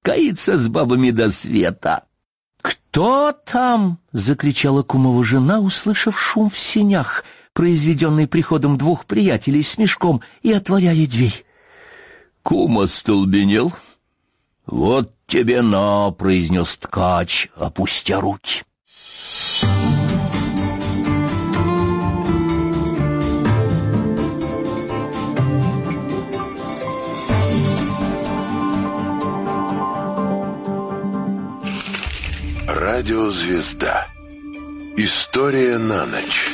кается с бабами до света. «Кто там?» — закричала кумова жена, услышав шум в сенях, произведенный приходом двух приятелей с мешком, и отворяя дверь. Кум остолбенел. «Вот тебе на!» — произнес ткач, опустя руки. Радиозвезда. История на ночь.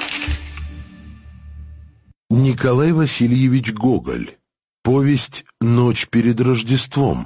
Николай Васильевич Гоголь. Повесть «Ночь перед Рождеством».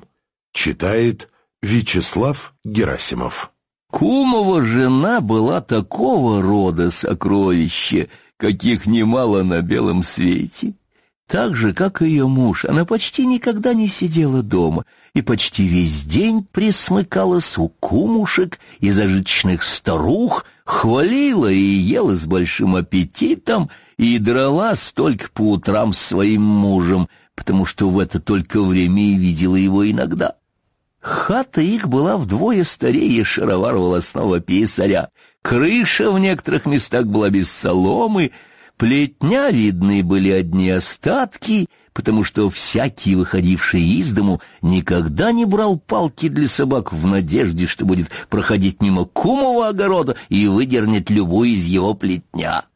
Читает Вячеслав Герасимов. Кумова жена была такого рода сокровище, каких немало на белом свете. Так же, как и ее муж, она почти никогда не сидела дома и почти весь день присмыкалась у кумушек и зажиточных старух, хвалила и ела с большим аппетитом и дралась только по утрам с своим мужем, потому что в это только время и видела его иногда. Хата их была вдвое старее шаровар волосного писаря, крыша в некоторых местах была без соломы, плетня видны были одни остатки, потому что всякий, выходивший из дому, никогда не брал палки для собак в надежде, что будет проходить мимо кумового огорода и выдернет любую из его плетня.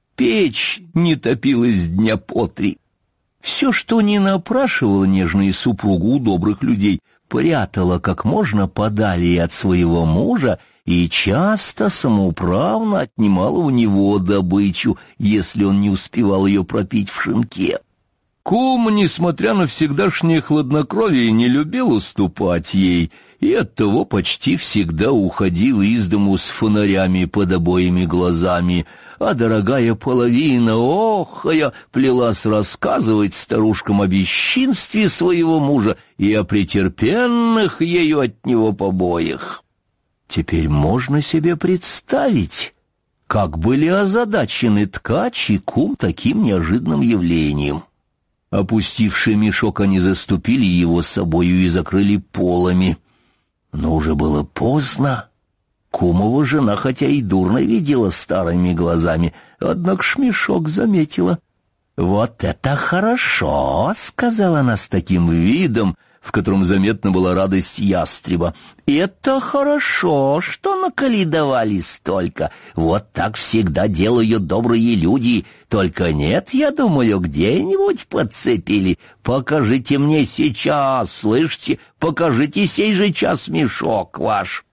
Печь не топилась дня по три. Все, что не напрашивала нежную супругу у добрых людей, прятала как можно подалее от своего мужа и часто самоуправно отнимала у него добычу, если он не успевал ее пропить в шинке. Кум, несмотря на всегдашнее хладнокровие, не любил уступать ей, и оттого почти всегда уходил из дому с фонарями под обоими глазами, а дорогая половина, охая, плелась рассказывать старушкам о бесчинстве своего мужа и о претерпенных ею от него побоях. Теперь можно себе представить, как были озадачены ткач и кум таким неожиданным явлением. Опустивший мешок, они заступили его с собою и закрыли полами. Но уже было поздно. Кумова жена, хотя и дурно видела старыми глазами, однако ж мешок заметила. «Вот это хорошо!» — сказала она с таким видом, в котором заметна была радость ястреба. «Это хорошо, что наколедовали столько. Вот так всегда делают добрые люди. Только нет, я думаю, где-нибудь подцепили. Покажите мне сейчас, слышите? Покажите сей же час мешок ваш».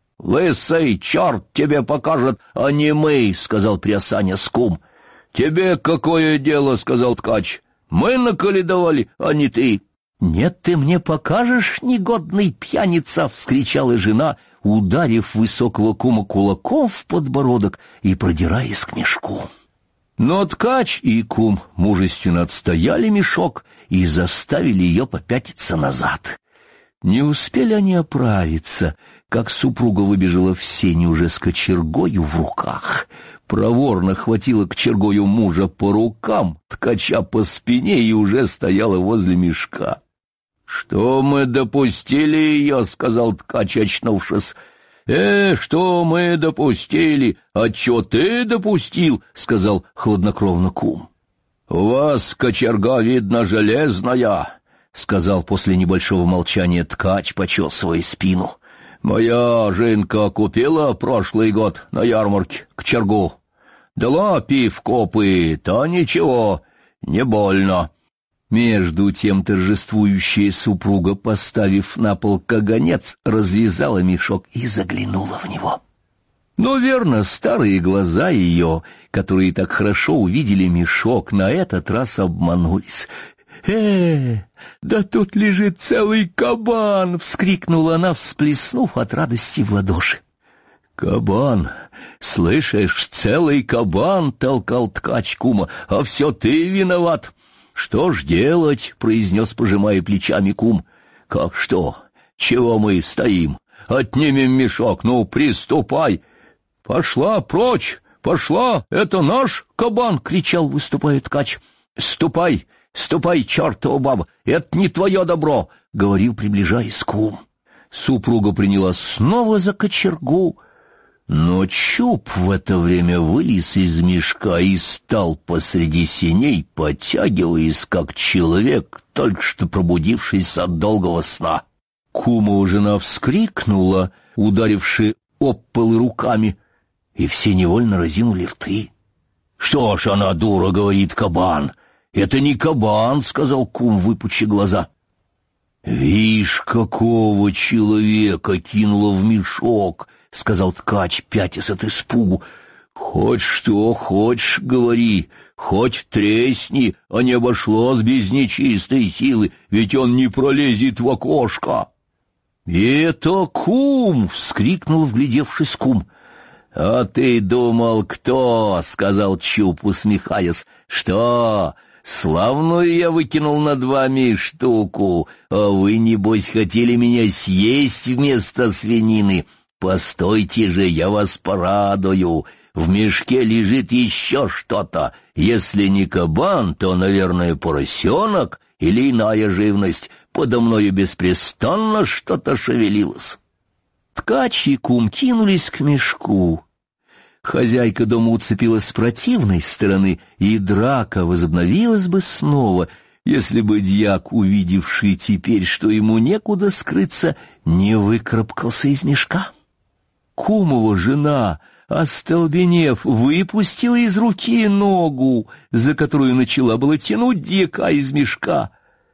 «Лысый черт тебе покажет, а не мы», — сказал приосанясь кум. «Тебе какое дело?» — сказал ткач. «Мы наколедовали, а не ты». «Нет, ты мне покажешь, негодный пьяница!» — вскричала жена, ударив высокого кума кулаком в подбородок и продираясь к мешку. Но ткач и кум мужественно отстояли мешок и заставили ее попятиться назад. Не успели они оправиться, как супруга выбежала в сени уже с кочергою в руках. Проворно хватила кочергою мужа по рукам, ткача по спине и уже стояла возле мешка. «Что мы допустили ее?» — сказал ткач, очнувшись. Что мы допустили? А чё ты допустил?» — сказал хладнокровно кум. «У вас кочерга, видно, железная», — сказал после небольшого молчания ткач, почесывая спину. «Моя жинка купила прошлый год на ярмарке кочергу. Дала пивко пыть, а ничего, не больно». Между тем торжествующая супруга, поставив на пол каганец, развязала мешок и заглянула в него. Но верно, старые глаза ее, которые так хорошо увидели мешок, на этот раз обманулись. Да тут лежит целый кабан!» — вскрикнула она, всплеснув от радости в ладоши. «Кабан! Слышишь, целый кабан!» — толкал ткач кума. «А все ты виноват!» «Что ж делать?» — произнес, пожимая плечами кум. «Как что? Чего мы стоим? Отнимем мешок, ну, приступай!» «Пошла прочь! Пошла! Это наш кабан!» — кричал, выступая ткач. «Ступай! Ступай, чертова баба! Это не твое добро!» — говорил, приближаясь кум. Супруга принялась снова за кочергу, но Чуб в это время вылез из мешка и стал посреди сеней, потягиваясь, как человек, только что пробудившийся от долгого сна. Кумова жена вскрикнула, ударивши об полы руками, и все невольно разинули рты. «Что ж она, дура, — говорит, — кабан? Это не кабан, — сказал кум, выпучи глаза. «Вишь, какого человека кинула в мешок!» — сказал ткач, пятясь от испугу. «Хоть что хочешь, говори, хоть тресни, а не обошлось без нечистой силы, ведь он не пролезет в окошко». «Это кум!» — вскрикнул, вглядевшись кум. «А ты думал, кто?» — сказал Чуб, усмехаясь. «Что? Славную я выкинул над вами штуку, а вы, небось, хотели меня съесть вместо свинины. Постойте же, я вас порадую. В мешке лежит еще что-то. Если не кабан, то, наверное, поросенок или иная живность. Подо мною беспрестанно что-то шевелилось». Ткач и кум кинулись к мешку. Хозяйка дома уцепилась с противной стороны, и драка возобновилась бы снова, если бы дьяк, увидевший теперь, что ему некуда скрыться, не выкарабкался из мешка. Кумова жена, остолбенев, выпустила из руки ногу, за которую начала было тянуть дьяка из мешка.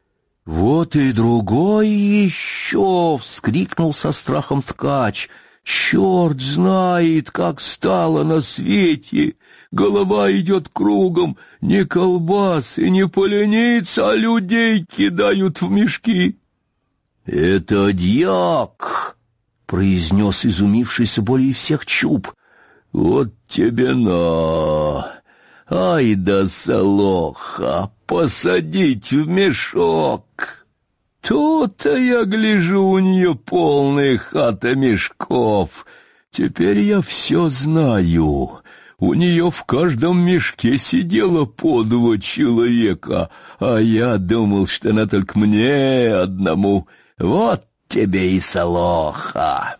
«Вот и другой еще!» — вскрикнул со страхом ткач. «Черт знает, как стало на свете! Голова идет кругом, не колбасы, не поленится, а людей кидают в мешки!» «Это дьяк!» — произнес изумившийся более всех Чуб. «Вот тебе на! Ай да солоха! Посадить в мешок! То-то я гляжу, у нее полная хата мешков. Теперь я все знаю. У нее в каждом мешке сидело по 2 человека, а я думал, что она только мне одному. Вот тебе и солоха!»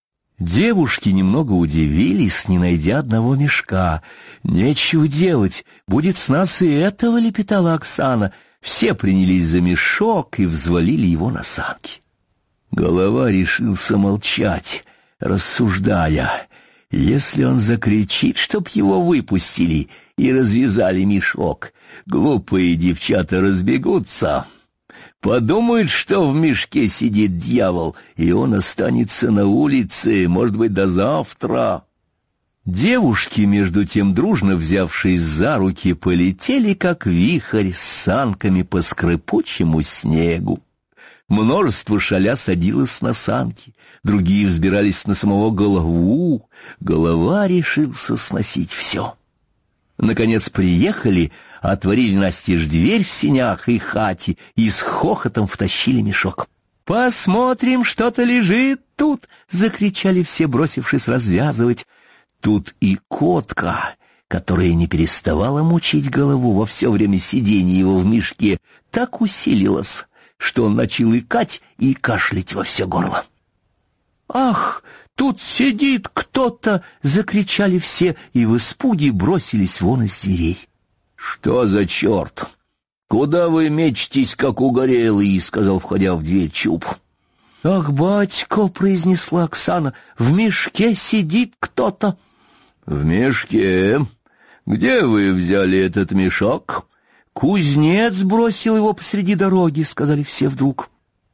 Девушки немного удивились, не найдя одного мешка. «Нечего делать, будет с нас и этого», — лепетала Оксана. Все принялись за мешок и взвалили его на санки. Голова решился молчать, рассуждая: если он закричит, чтоб его выпустили и развязали мешок, глупые девчата разбегутся. Подумают, что в мешке сидит дьявол, и он останется на улице, может быть, до завтра. Девушки, между тем, дружно взявшись за руки, полетели, как вихрь, с санками по скрипучему снегу. Множество шаля садилось на санки, другие взбирались на самого голову. Голова решился сносить все. Наконец приехали, отворили настежь дверь в сенях и хате и с хохотом втащили мешок. «Посмотрим, что-то лежит тут!» — закричали все, бросившись развязывать. Тут и котка, которая не переставала мучить голову во все время сидения его в мешке, так усилилась, что он начал икать и кашлять во все горло. «Ах, тут сидит кто-то!» — закричали все и в испуге бросились вон из дверей. «Что за черт? Куда вы мечетесь, как угорелый?» — сказал, входя в дверь, Чуб. «Ах, батько!» — произнесла Оксана, — «в мешке сидит кто-то». «В мешке? Где вы взяли этот мешок?» «Кузнец бросил его посреди дороги», — сказали все вдруг.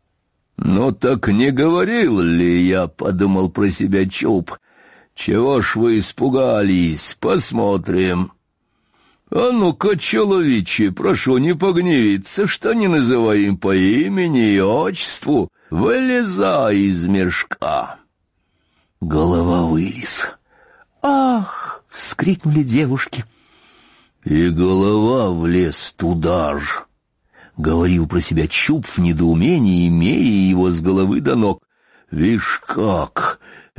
«Ну так не говорил ли я?» — подумал про себя Чуб. «Чего ж вы испугались? Посмотрим». «А ну-ка, человече, прошу не погневиться, что не называем по имени и отчеству. Вылезай из мешка». Голова вылез. «Ах!» — вскрикнули девушки. «И голова влез туда же», — говорил про себя Чуб в недоумении, имея его с головы до ног. «Вишь как!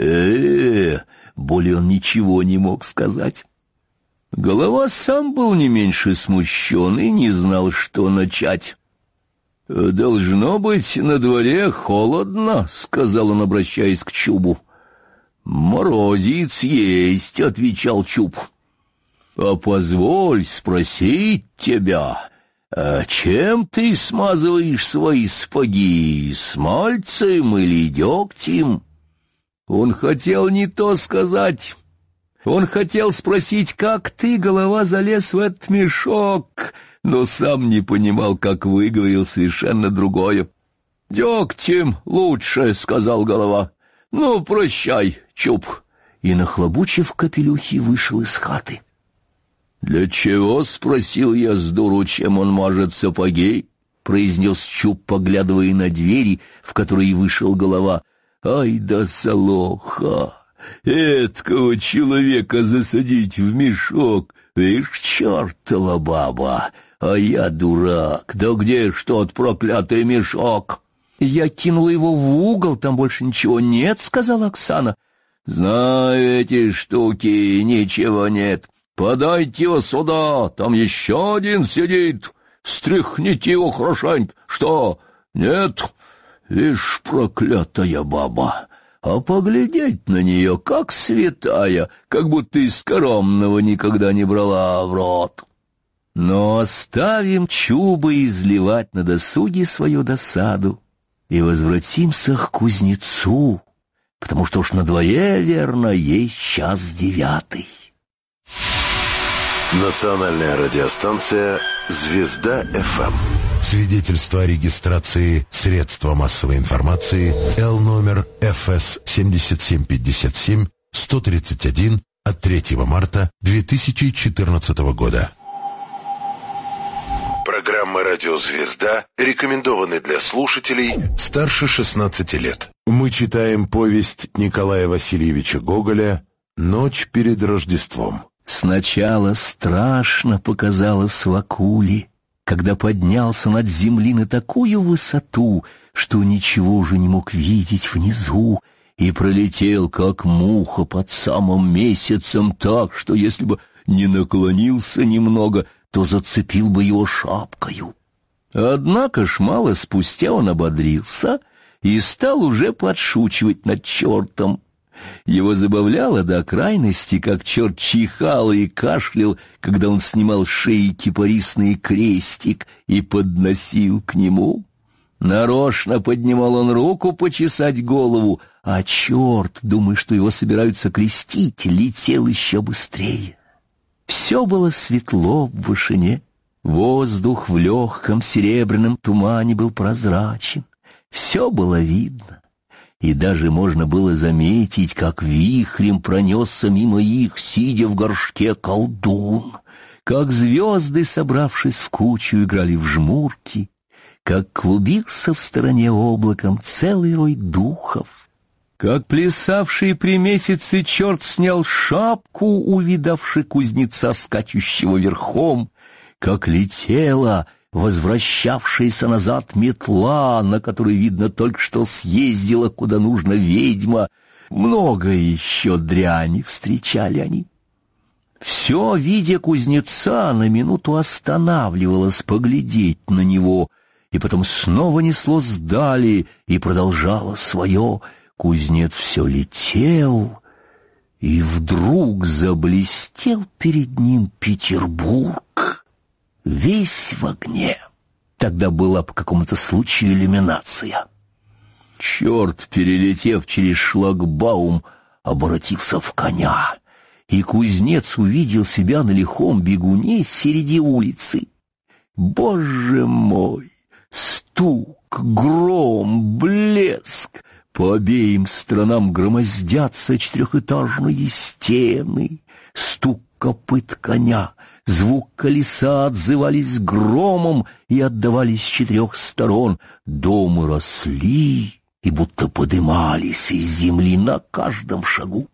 Более он ничего не мог сказать». Голова сам был не меньше смущен и не знал, что начать. «Должно быть, на дворе холодно», — сказал он, обращаясь к Чубу. «Морозец есть», — отвечал Чуб. «А позволь спросить тебя, а чем ты смазываешь свои сапоги, смальцем или дегтем?» Он хотел не то сказать. Он хотел спросить, как ты, голова, залез в этот мешок, но сам не понимал, как выговорил совершенно другое. «Дегтем лучше», — сказал голова. «Ну, прощай, Чуб». И, нахлобучив капелюхи, вышел из хаты. «Для чего?» — спросил я с дуру, чем он мажет сапоги, — произнес Чуб, поглядывая на двери, в которые вышел голова. «Ай да солоха! Эткого человека засадить в мешок! Вишь, чертова баба! А я дурак! Да где ж тот проклятый мешок?» «Я кинула его в угол, там больше ничего нет», — сказала Оксана. «Знаю эти штуки, ничего нет. Подайте его сюда, там еще один сидит. Стряхните его хорошенько. Что? Нет? Вишь, проклятая баба! А поглядеть на нее, как святая, как будто из коромного никогда не брала в рот». Но оставим Чуба изливать на досуге свою досаду и возвратимся к кузнецу, потому что уж на дворе, верно, есть 9:00. Национальная радиостанция «Звезда-ФМ». Свидетельство о регистрации средства массовой информации Л номер ФС 7757-131 от 3 марта 2014 года. Программа «Радио Звезда» рекомендованы для слушателей старше 16 лет. Мы читаем повесть Николая Васильевича Гоголя «Ночь перед Рождеством». Сначала страшно показалось Вакуле, когда поднялся над земли на такую высоту, что ничего уже не мог видеть внизу, и пролетел, как муха, под самым месяцем так, что если бы не наклонился немного, то зацепил бы его шапкою. Однако ж мало спустя он ободрился и стал уже подшучивать над чертом. Его забавляло до крайности, как черт чихал и кашлял, когда он снимал с шеи кипарисный крестик и подносил к нему. Нарочно поднимал он руку почесать голову, а черт, думая, что его собираются крестить, летел еще быстрее. Все было светло в вышине, воздух в легком серебряном тумане был прозрачен, все было видно. И даже можно было заметить, как вихрем пронесся мимо их, сидя в горшке, колдун, как звезды, собравшись в кучу, играли в жмурки, как клубился в стороне облаком целый рой духов, как плясавший при месяце черт снял шапку, увидавший кузнеца, скачущего верхом, как летела возвращавшаяся назад метла, на которой, видно, только что съездила куда нужно ведьма. Много еще дряни встречали они. Все, видя кузнеца, на минуту останавливалось поглядеть на него, и потом снова неслось дали и продолжало свое. Кузнец все летел, и вдруг заблестел перед ним Петербург, весь в огне. Тогда была по какому-то случаю иллюминация. Черт, перелетев через шлагбаум, обратился в коня, и кузнец увидел себя на лихом бегуне среди улицы. Боже мой! Стук, гром, блеск! По обеим сторонам громоздятся 4-этажные стены. Стук копыт коня, звук колеса отзывались громом и отдавались с 4 сторон. Дома росли и будто подымались из земли на каждом шагу.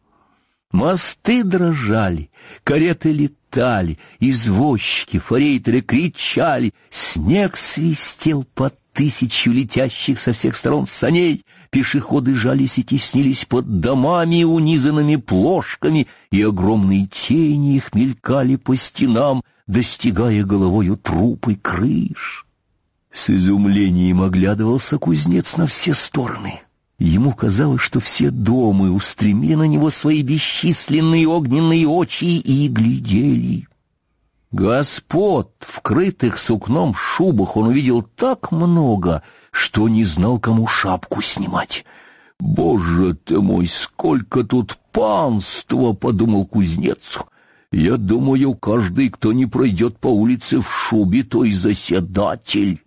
Мосты дрожали, кареты летали, извозчики, форейтеры кричали, снег свистел под 1000 летящих со всех сторон саней, пешеходы жались и теснились под домами, унизанными плошками, и огромные тени их мелькали по стенам, достигая головою трупы крыш. С изумлением оглядывался кузнец на все стороны. Ему казалось, что все дома устремили на него свои бесчисленные огненные очи и глядели. Господ, вкрытых сукном шубах, он увидел так много, что не знал, кому шапку снимать. «Боже ты мой, сколько тут панства!» — подумал кузнец. «Я думаю, каждый, кто не пройдет по улице в шубе, то и заседатель,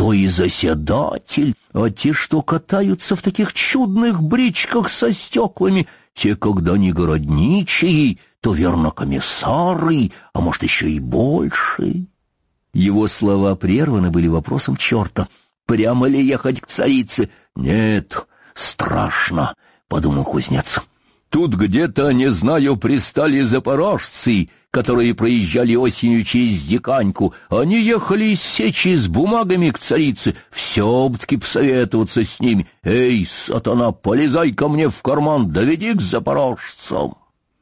а те, что катаются в таких чудных бричках со стеклами, те, когда не городничие, то, верно, комиссары, а может, еще и больше». Его слова прерваны были вопросом черта. «Прямо ли ехать к царице?» «Нет, страшно», — подумал кузнец. «Тут где-то, не знаю, пристали запорожцы, которые проезжали осенью через Диканьку. Они ехали из Сечи с бумагами к царице. Все-таки посоветоваться с ними. Эй, сатана, полезай ко мне в карман, доведи к запорожцам».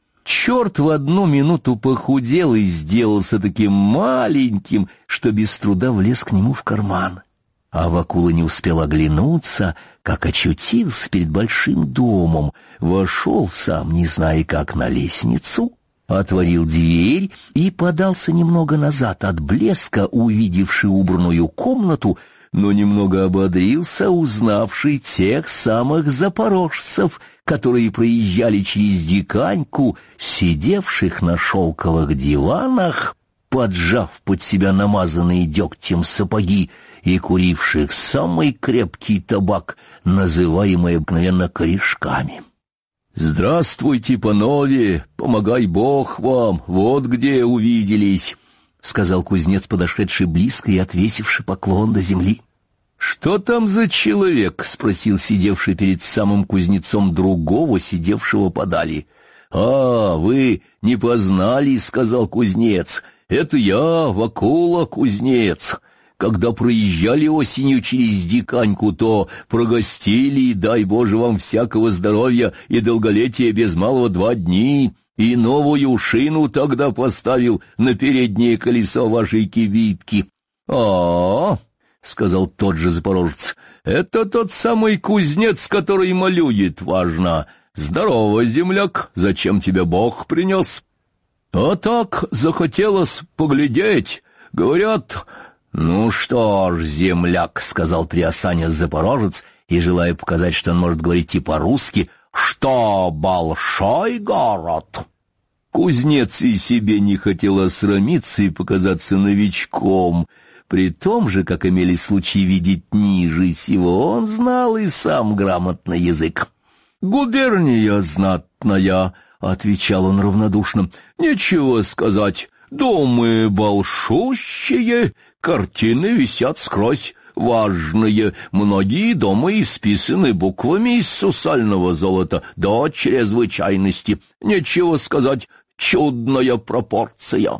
Черт в одну минуту похудел и сделался таким маленьким, что без труда влез к нему в карман. А Вакула не успел оглянуться, как очутился перед большим домом, вошел, сам не зная как, на лестницу, отворил дверь и подался немного назад от блеска, увидевший убранную комнату, но немного ободрился, узнавший тех самых запорожцев, которые проезжали через Диканьку, сидевших на шелковых диванах, поджав под себя намазанные дегтем сапоги, и куривших самый крепкий табак, называемый обыкновенно корешками. «Здравствуйте, панове, помогай Бог вам, вот где увиделись», — сказал кузнец, подошедший близко и отвесивший поклон до земли. «Что там за человек?» — спросил сидевший перед самым кузнецом другого, сидевшего подали. «А, вы не познали», — сказал кузнец, — «это я, Вакула, кузнец. Когда проезжали осенью через Диканьку, то прогостили, дай Боже вам всякого здоровья и долголетия без малого 2 дни, и новую шину тогда поставил на переднее колесо вашей кибитки». «А-а-а», — сказал тот же запорожец, — «это тот самый кузнец, который малюет, важно. Здорово, земляк, зачем тебя Бог принес?» «А так захотелось поглядеть, говорят...» «Ну что ж, земляк», — сказал приосанясь запорожец, и, желая показать, что он может говорить и по-русски, «что большой город». Кузнец и себе не хотел осрамиться и показаться новичком. При том же, как имели случай видеть ниже сего, он знал и сам грамотный язык. «Губерния знатная», — отвечал он равнодушно, — «нечего сказать». Дома большущие, картины висят скрозь важные, многие дома исписаны буквами из сусального золота до чрезвычайности. Нечего сказать, чудная пропорция».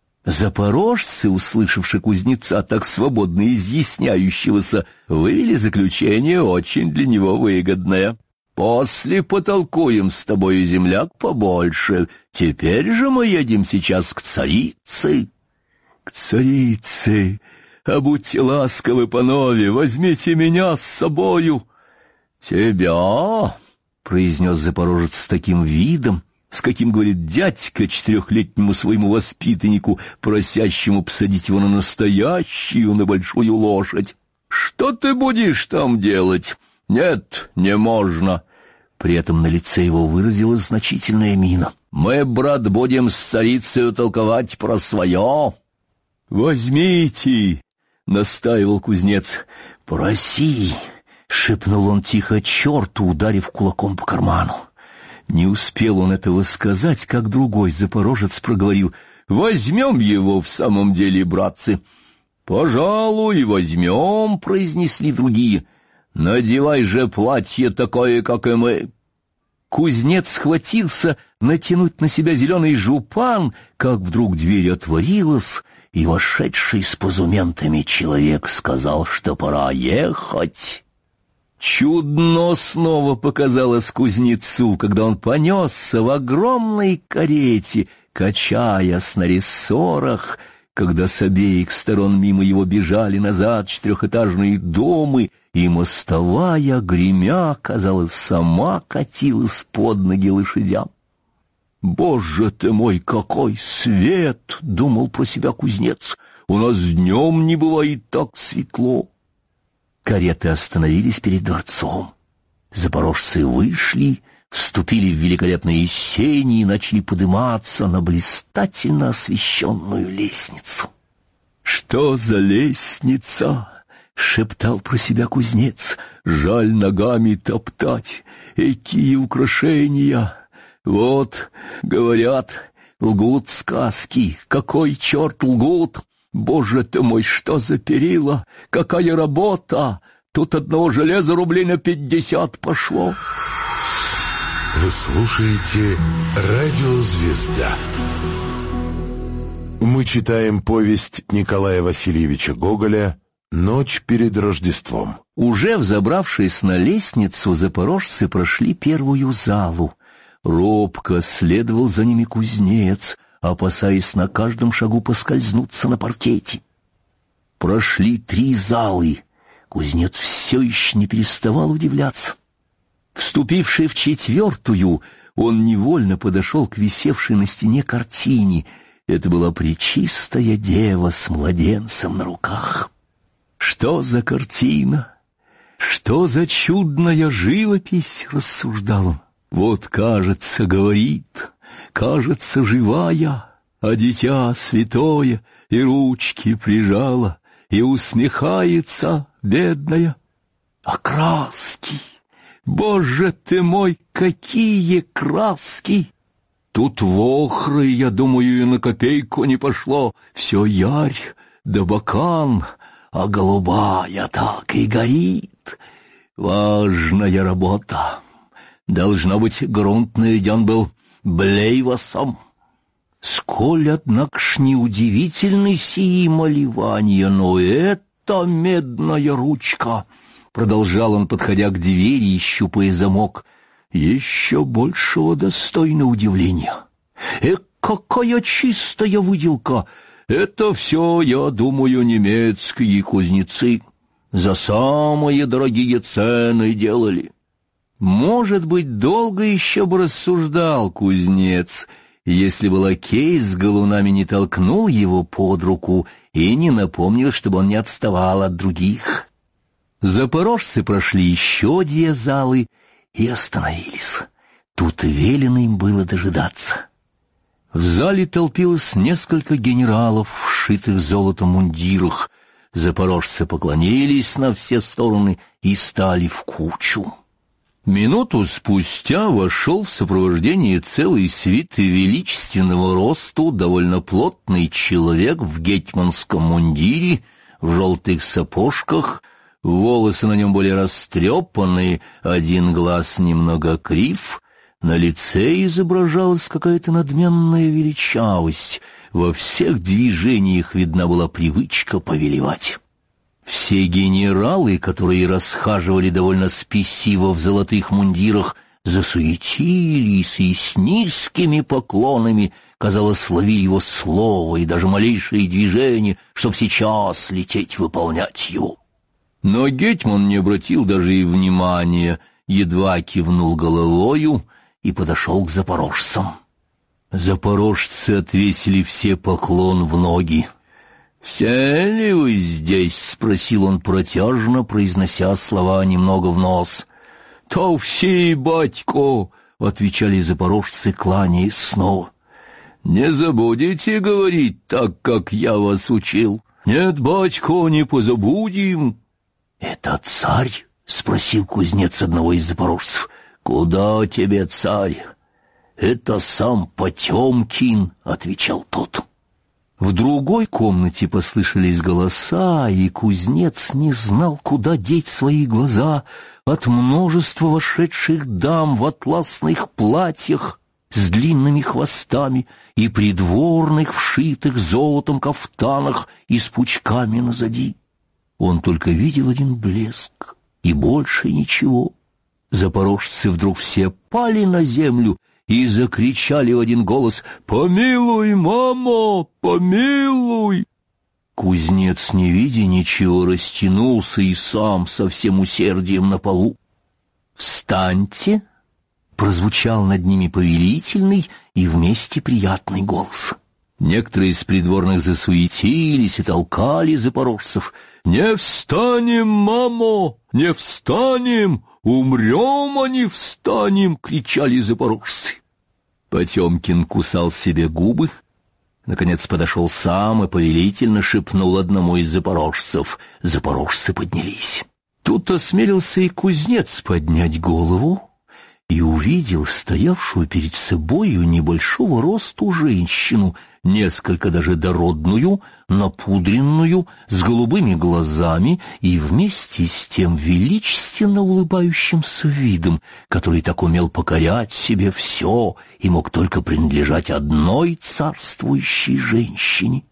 Запорожцы, услышавши кузнеца так свободно изъясняющегося, вывели заключение очень для него выгодное. «После потолкуем с тобою, земляк, побольше. Теперь же мы едем сейчас к царице». «К царице! А будьте ласковы, панове, возьмите меня с собою». «Тебя?» — произнес запорожец с таким видом, с каким говорит дядька 4-летнему своему воспитаннику, просящему посадить его на настоящую, на большую лошадь. «Что ты будешь там делать? Нет, не можно». При этом на лице его выразилась значительная мина. «Мы, брат, будем с царицей толковать про свое». «Возьмите», — настаивал кузнец. «Проси», — шепнул он тихо черту, ударив кулаком по карману. Не успел он этого сказать, как другой запорожец проговорил: «Возьмем его в самом деле, братцы». «Пожалуй, возьмем», — произнесли другие. «Надевай же платье такое, как и мы». Кузнец схватился натянуть на себя зеленый жупан, как вдруг дверь отворилась, и вошедший с позументами человек сказал, что пора ехать. Чудно снова показалось кузнецу, когда он понесся в огромной карете, качаясь на рессорах, когда с обеих сторон мимо его бежали назад четырехэтажные дома, и мостовая, гремя, казалось, сама катилась под ноги лошадям. «Боже ты мой, какой свет!» — думал про себя кузнец. «У нас днем не бывает так светло». Кареты остановились перед дворцом. Запорожцы вышли, вступили в великолепные сени и начали подниматься на блистательно освещенную лестницу. «Что за лестница?» — шептал про себя кузнец. «Жаль ногами топтать. Какие украшения! Вот, говорят, лгут сказки. Какой черт лгут! Боже ты мой, что за перила! Какая работа! Тут одного железа рублей на 50 пошло!» Вы слушаете «Радио Звезда». Мы читаем повесть Николая Васильевича Гоголя «Ночь перед Рождеством». Уже взобравшись на лестницу, запорожцы прошли первую залу. Робко следовал за ними кузнец, опасаясь на каждом шагу поскользнуться на паркете. Прошли 3 залы. Кузнец все еще не переставал удивляться. Вступивший в 4-ю, он невольно подошел к висевшей на стене картине. Это была пречистая дева с младенцем на руках. «Что за картина? Что за чудная живопись!» — рассуждал он. «Вот, кажется, говорит, кажется, живая, а дитя святое и ручки прижала, и усмехается, бедная. А краски! Боже ты мой, какие краски! Тут вохры, я думаю, и на копейку не пошло, все ярь да бакан, а голубая так и горит. Важная работа. Должно быть, грунт наведен был блейвосом. Сколь, однако ж, неудивительны сии малевания, но это медная ручка, — продолжал он, подходя к двери и щупая замок, — еще большего достойно удивления. Какая чистая выделка! Это все, я думаю, немецкие кузнецы. За самые дорогие цены делали. Может быть, долго еще бы рассуждал кузнец, если бы лакей с галунами не толкнул его под руку и не напомнил, чтобы он не отставал от других. Запорожцы прошли еще 2 залы и остановились. Тут велено им было дожидаться. В зале толпилось несколько генералов в шитых золотом мундирах. Запорожцы поклонились на все стороны и стали в кучу. Минуту спустя вошел в сопровождении целой свиты величественного росту довольно плотный человек в гетманском мундире, в желтых сапожках, волосы на нем были растрепанные, один глаз немного крив, на лице изображалась какая-то надменная величавость, во всех движениях видна была привычка повелевать. Все генералы, которые расхаживали довольно спесиво в золотых мундирах, засуетились и с низкими поклонами, казалось, ловили его слово и даже малейшие движения, чтоб сейчас лететь выполнять его. Но гетман не обратил даже и внимания, едва кивнул головою и подошел к запорожцам. Запорожцы отвесили все поклон в ноги. «Все ли вы здесь?» — спросил он протяжно, произнося слова немного в нос. «То все, батько!» — отвечали запорожцы, кланяясь снова. «Не забудете говорить так, как я вас учил?» «Нет, батько, не позабудем». «Это царь?» — спросил кузнец одного из запорожцев. «Куда тебе, царь?» «Это сам Потемкин», — отвечал тот. В другой комнате послышались голоса, и кузнец не знал, куда деть свои глаза от множества вошедших дам в атласных платьях с длинными хвостами и придворных, вшитых золотом кафтанах и с пучками назади. Он только видел один блеск, и больше ничего. Запорожцы вдруг все пали на землю и закричали в один голос: «Помилуй, мамо, помилуй!» Кузнец, не видя ничего, растянулся и сам со всем усердием на полу. «Встаньте!» — прозвучал над ними повелительный и вместе приятный голос. Некоторые из придворных засуетились и толкали запорожцев. «Не встанем, мамо, не встанем! Умрем, а не встанем!» — кричали запорожцы. Потемкин кусал себе губы. Наконец подошел сам и повелительно шепнул одному из запорожцев. Запорожцы поднялись. Тут осмелился и кузнец поднять голову и увидел стоявшую перед собою небольшого росту женщину, несколько даже дородную, напудренную, с голубыми глазами и вместе с тем величественно улыбающимся видом, который так умел покорять себе все и мог только принадлежать одной царствующей женщине.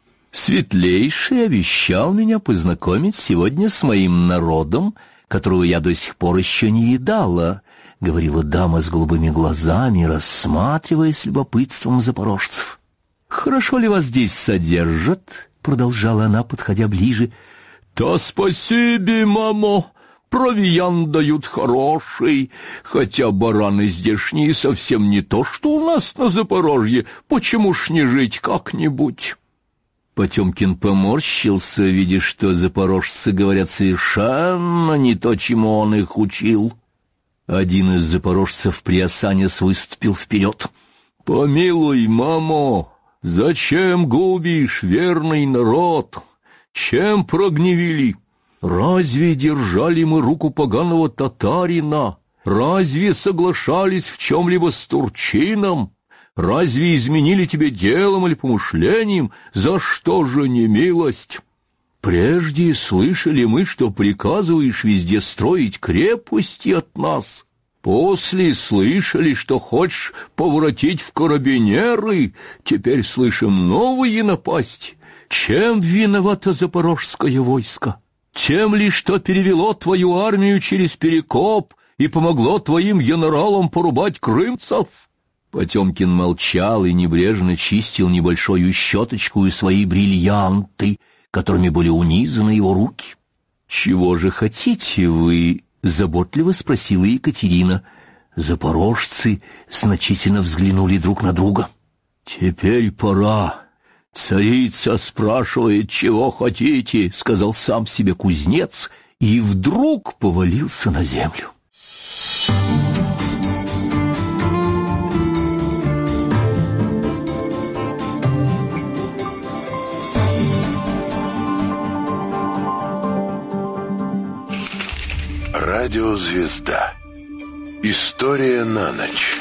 «Светлейший обещал меня познакомить сегодня с моим народом, которого я до сих пор еще не едала», — говорила дама с голубыми глазами, рассматривая с любопытством запорожцев. «Хорошо ли вас здесь содержат?» — продолжала она, подходя ближе. «Да спасибо, мамо, провиант дают хороший, хотя бараны здешние совсем не то, что у нас на Запорожье, почему ж не жить как-нибудь?» Потемкин поморщился, видя, что запорожцы говорят совершенно не то, чему он их учил. Один из запорожцев, приосанясь, выступил вперед. «Помилуй, мамо, зачем губишь верный народ? Чем прогневили? Разве держали мы руку поганого татарина? Разве соглашались в чем-либо с турчином? Разве изменили тебе делом или помышлением? За что же не милость? Прежде слышали мы, что приказываешь везде строить крепости от нас. После слышали, что хочешь поворотить в карабинеры. Теперь слышим новые напасти. Чем виновато запорожское войско? Тем ли, что перевело твою армию через Перекоп и помогло твоим генералам порубать крымцев?» Потемкин молчал и небрежно чистил небольшую щеточку и свои бриллианты, которыми были унизаны его руки. «Чего же хотите вы?» — заботливо спросила Екатерина. Запорожцы значительно взглянули друг на друга. «Теперь пора. Царица спрашивает, чего хотите», — сказал сам себе кузнец, и вдруг повалился на землю. Радиозвезда. История на ночь.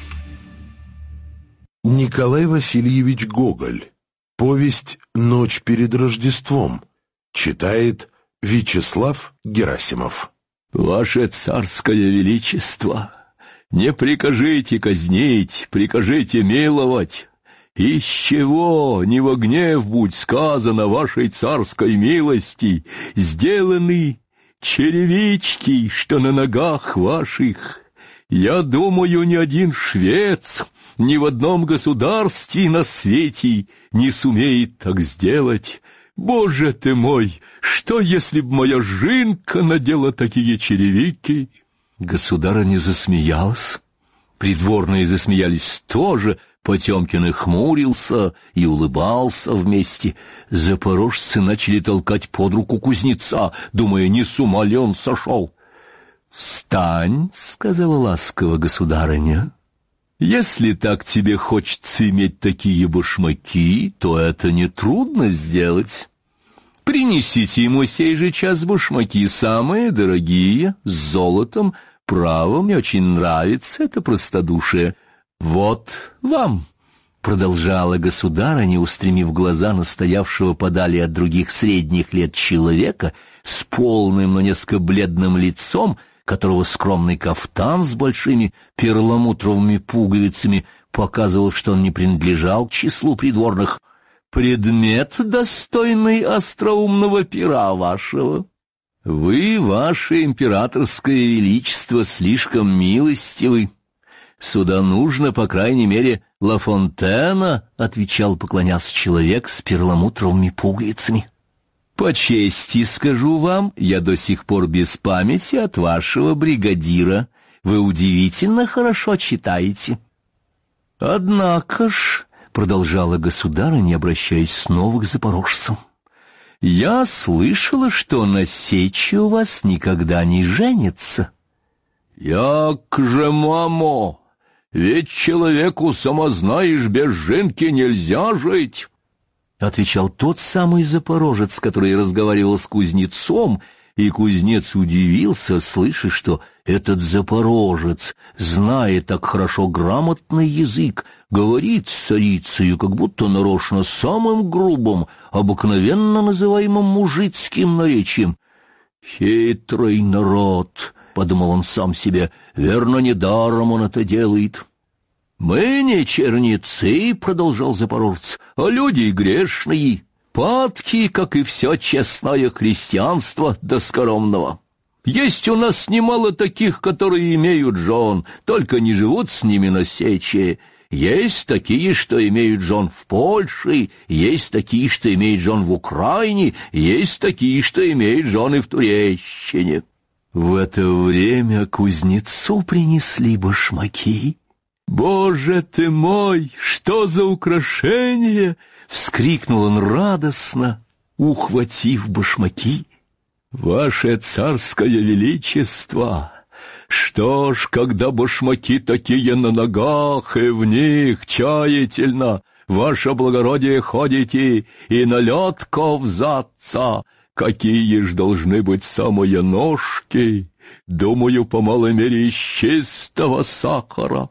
Николай Васильевич Гоголь. Повесть «Ночь перед Рождеством». Читает Вячеслав Герасимов. «Ваше царское величество, не прикажите казнить, прикажите миловать. Из чего не во гнев будь сказано вашей царской милости, сделаны черевички, что на ногах ваших. Я думаю, ни один швец ни в одном государстве на свете не сумеет так сделать. Боже ты мой, что если б моя жинка надела такие черевики?» Государыня засмеялась. Придворные засмеялись тоже. Потемкин хмурился и улыбался вместе. Запорожцы начали толкать под руку кузнеца, думая, не с ума ли он сошел. «Встань», — сказала ласково государыня. «Если так тебе хочется иметь такие башмаки, то это нетрудно сделать. Принесите ему сей же час башмаки, самые дорогие, с золотом. Право, мне очень нравится это простодушие. Вот вам», — продолжала государыня, устремив глаза на стоявшего подали от других средних лет человека с полным, но несколько бледным лицом, которого скромный кафтан с большими перламутровыми пуговицами показывал, что он не принадлежал к числу придворных. «Предмет, достойный остроумного пера вашего. Вы, ваше императорское величество, слишком милостивы. Сюда нужно, по крайней мере, Ла Фонтена, — отвечал, поклонясь человек с перламутровыми пуговицами. По чести скажу вам, я до сих пор без памяти от вашего бригадира. Вы удивительно хорошо читаете. Однако ж, — продолжала государыня, обращаясь снова к запорожцам, — я слышала, что на сечи у вас никогда не женится. Як же, мамо, ведь человеку, сама знаешь, без жинки нельзя жить, — отвечал тот самый запорожец, который разговаривал с кузнецом, и кузнец удивился, слыша, что этот запорожец, зная так хорошо грамотный язык, говорит с царицею, как будто нарочно самым грубым, обыкновенно называемым мужицким наречием. «Хитрый народ», — подумал он сам себе, — «верно, недаром он это делает». «Мы не черницы», — продолжал запорожец, — «а люди грешные, падки, как и все честное христианство до скоромного. Есть у нас немало таких, которые имеют жен, только не живут с ними на сече. Есть такие, что имеют жен в Польше, есть такие, что имеют жен в Украине, есть такие, что имеют жены в Турещине». В это время кузнецу принесли башмаки. «Боже ты мой, что за украшение!» — вскрикнул он радостно, ухватив башмаки. «Ваше царское величество! Что ж, когда башмаки такие на ногах, и в них тщательно, ваше благородие, ходите и на лед ковзаться, какие ж должны быть самые ножки, думаю, по малой мере из чистого сахара».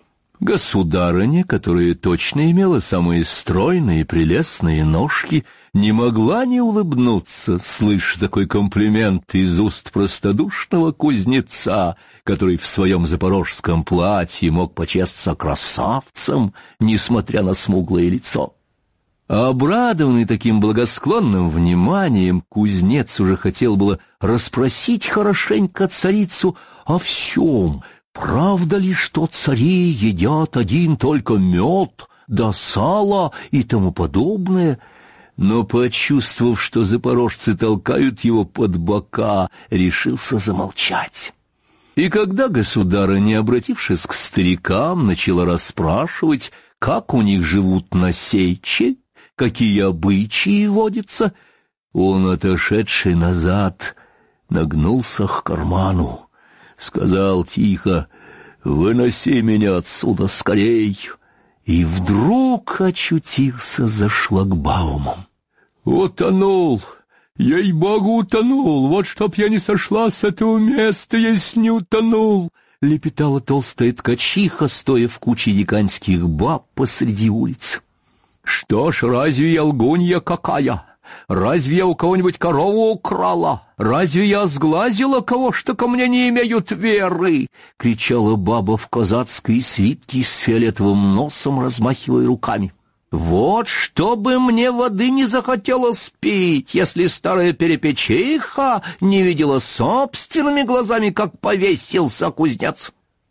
Государыня, которая точно имела самые стройные и прелестные ножки, не могла не улыбнуться, слыша такой комплимент из уст простодушного кузнеца, который в своем запорожском платье мог почесться красавцем, несмотря на смуглое лицо. Обрадованный таким благосклонным вниманием, кузнец уже хотел было расспросить хорошенько царицу о всем. Правда ли, что цари едят один только мед, да сало и тому подобное? Но, почувствовав, что запорожцы толкают его под бока, решился замолчать. И когда государыня, обратившись к старикам, начала расспрашивать, как у них живут на сече, какие обычаи водятся, он, отошедший назад, нагнулся к карману, сказал тихо: «Выноси меня отсюда скорей!» И вдруг очутился за шлагбаумом. «Утонул! Ей-богу, утонул! Вот чтоб я не сошла с этого места, если не утонул!» — лепетала толстая ткачиха, стоя в куче диканьских баб посреди улицы. «Что ж, разве я лгунья какая? Разве я у кого-нибудь корову украла? Разве я сглазила кого, что ко мне не имеют веры?» — кричала баба в казацкой свитке с фиолетовым носом, размахивая руками. «Вот чтобы мне воды не захотелось пить, если старая перепечиха не видела собственными глазами, как повесился кузнец».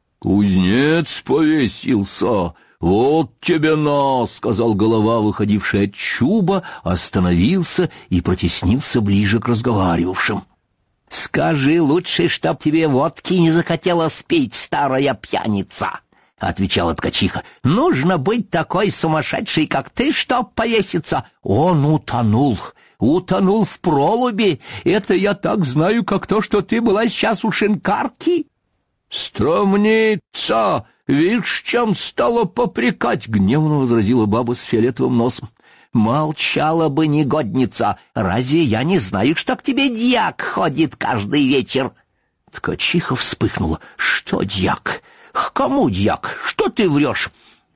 «Кузнец повесился? Вот тебе на!» — сказал голова, выходивший от чуба, остановился и протеснился ближе к разговаривавшим. «Скажи лучше, чтоб тебе водки не захотелось пить, старая пьяница!» — отвечала ткачиха. «Нужно быть такой сумасшедшей, как ты, чтоб повеситься. Он утонул в пролуби. Это я так знаю, как то, что ты была сейчас у шинкарки». «Стромница! Видишь, чем стала попрекать!» — гневно возразила баба с фиолетовым носом. «Молчала бы, негодница! Разве я не знаю, что к тебе дьяк ходит каждый вечер?» Ткачиха вспыхнула. «Что дьяк? К кому дьяк? Что ты врешь?»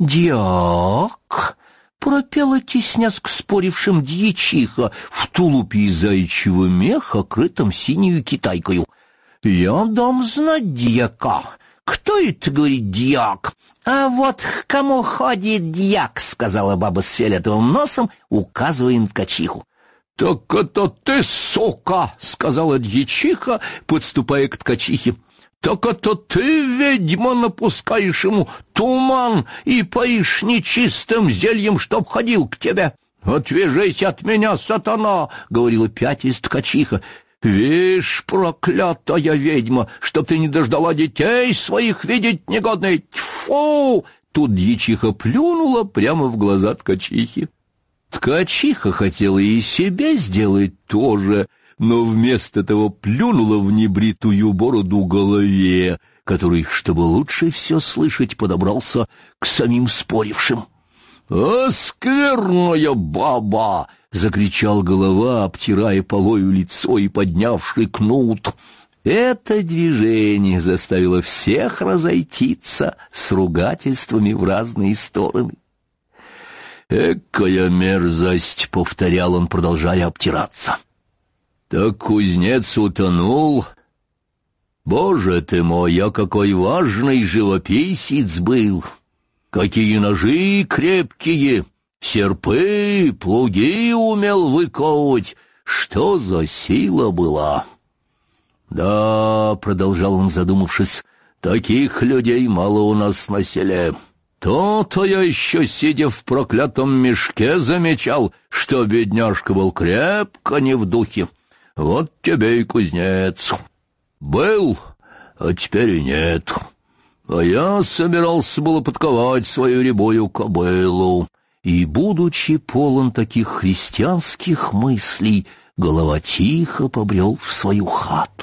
«Дьяк!» — пропела, теснясь к спорившим дьячиха в тулупе из заячьего меха, крытом синюю китайкою. «Я дам знать дьяка. Кто это, говорит, дьяк?» «А вот к кому ходит дьяк», — сказала баба с фиолетовым носом, указывая на ткачиху. «Так это ты, сука!» — сказала дьячиха, подступая к ткачихе. Так это ты, ведьма, напускаешь ему туман и поишь нечистым зельем, чтоб ходил к тебе. Отвяжись от меня, сатана, — говорила пятясь ткачиха. Вишь, проклятая ведьма, чтоб ты не дождала детей своих видеть негодной. Тьфу! Тут дьячиха плюнула прямо в глаза ткачихи. Ткачиха хотела и себе сделать то же, но вместо того плюнула в небритую бороду голове, который, чтобы лучше все слышать, подобрался к самим спорившим. «А, скверная баба!» — закричал голова, обтирая полою лицо и поднявший кнут. Это движение заставило всех разойтиться с ругательствами в разные стороны. «Экая мерзость!» — повторял он, продолжая обтираться. «Так кузнец утонул? Боже ты мой, а какой важный живописец был! Какие ножи крепкие, серпы, плуги умел выковывать! Что за сила была!» «Да, — продолжал он, задумавшись, — таких людей мало у нас на селе. То-то я еще, сидя в проклятом мешке, замечал, что бедняжка был крепко не в духе. Вот тебе и кузнец. Был, а теперь и нет. А я собирался было подковать свою рябую кобылу». И, будучи полон таких христианских мыслей, голова тихо побрел в свою хату.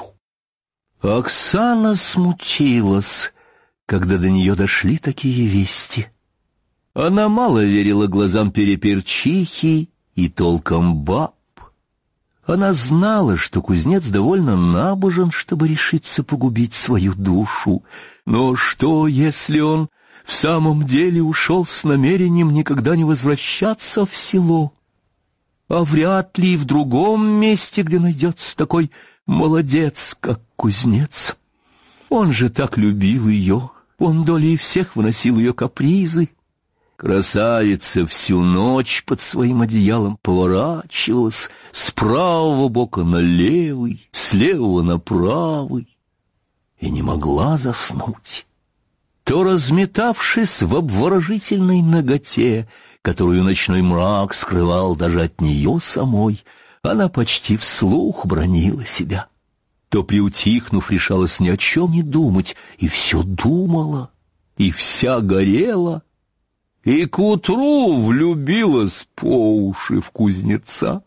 Оксана смутилась, когда до нее дошли такие вести. Она мало верила глазам переперчихи и толком баб. Она знала, что кузнец довольно набожен, чтобы решиться погубить свою душу. Но что, если он в самом деле ушел с намерением никогда не возвращаться в село? А вряд ли и в другом месте, где найдется такой молодец, как кузнец. Он же так любил ее, он долей всех выносил ее капризы. Красавица всю ночь под своим одеялом поворачивалась с правого бока на левый, с левого на правый, и не могла заснуть. То, разметавшись в обворожительной наготе, которую ночной мрак скрывал даже от нее самой, она почти вслух бранила себя. То, приутихнув, решалась ни о чем не думать, и все думала, и вся горела, и к утру влюбилась по уши в кузнеца.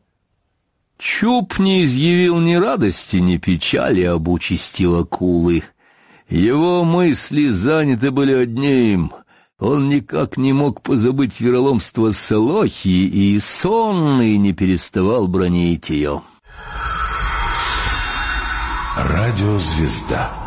Чуб не изъявил ни радости, ни печали об участи Вакулы. Его мысли заняты были одним. Он никак не мог позабыть вероломство Солохи, и сонный не переставал бранить ее. Радиозвезда.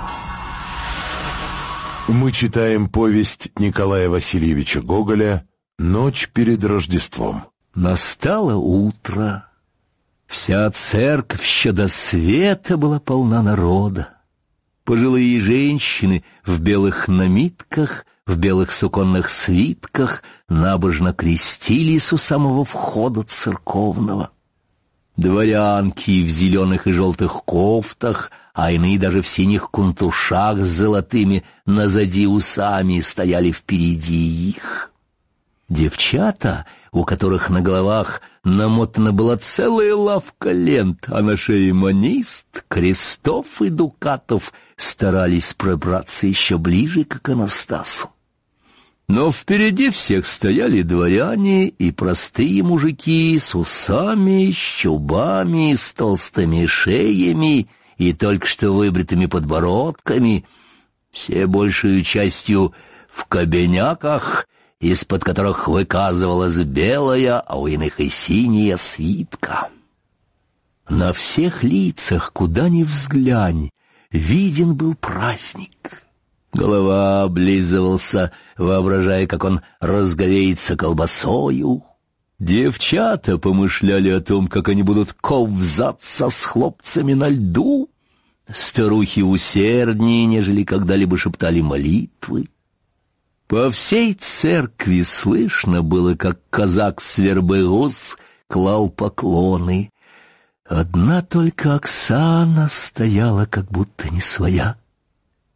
Мы читаем повесть Николая Васильевича Гоголя «Ночь перед Рождеством». Настало утро. Вся церковь еще до света была полна народа. Пожилые женщины в белых намитках, в белых суконных свитках набожно крестились у самого входа церковного. Дворянки в зеленых и желтых кофтах, а иные даже в синих кунтушах с золотыми назади усами стояли впереди их. Девчата, у которых на головах намотана была целая лавка лент, а на шее манист, крестов и дукатов, старались пробраться еще ближе к иконостасу. Но впереди всех стояли дворяне и простые мужики с усами, с чубами, с толстыми шеями и только что выбритыми подбородками, все большей частью в кабеняках, из-под которых выказывалась белая, а у иных и синяя свитка. На всех лицах, куда ни взглянь, виден был праздник. Голова облизывался, воображая, как он разговеется колбасою. Девчата помышляли о том, как они будут ковзаться с хлопцами на льду. Старухи усерднее, нежели когда-либо шептали молитвы. По всей церкви слышно было, как казак Свербегус клал поклоны. Одна только Оксана стояла, как будто не своя.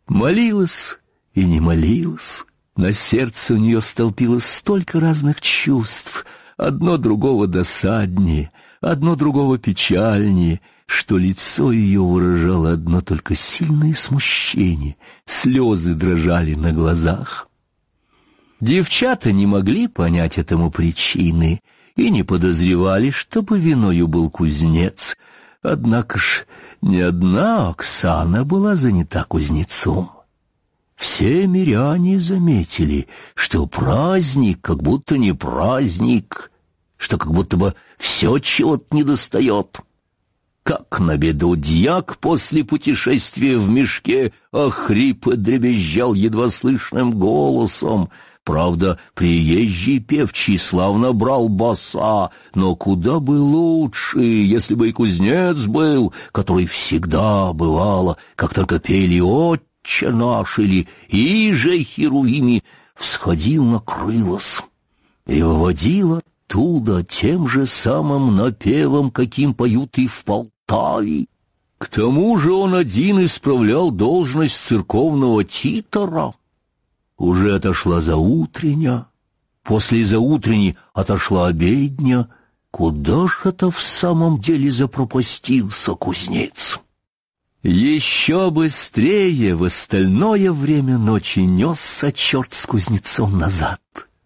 Молилась и не молилась. На сердце у нее столпилось столько разных чувств, одно другого досаднее, одно другого печальнее, что лицо ее выражало одно только сильное смущение, слезы дрожали на глазах. Девчата не могли понять этому причины и не подозревали, чтобы виною был кузнец. Однако ж не одна Оксана была занята кузнецом. Все миряне заметили, что праздник как будто не праздник, что как будто бы все чего-то недостает. Как на беду дьяк после путешествия в мешке охрип и дребезжал едва слышным голосом. Правда, приезжий певчий славно брал баса, но куда бы лучше, если бы и кузнец был, который всегда, бывало, как только пели «Отче наш» или «Иже Херувими», всходил на крылос и выводил оттуда тем же самым напевом, каким поют и в Полтаве. К тому же он один исправлял должность церковного титора. Уже отошла заутрення, после заутренней отошла обедня. Куда ж это в самом деле запропастился кузнец? Еще быстрее в остальное время ночи несся черт с кузнецом назад.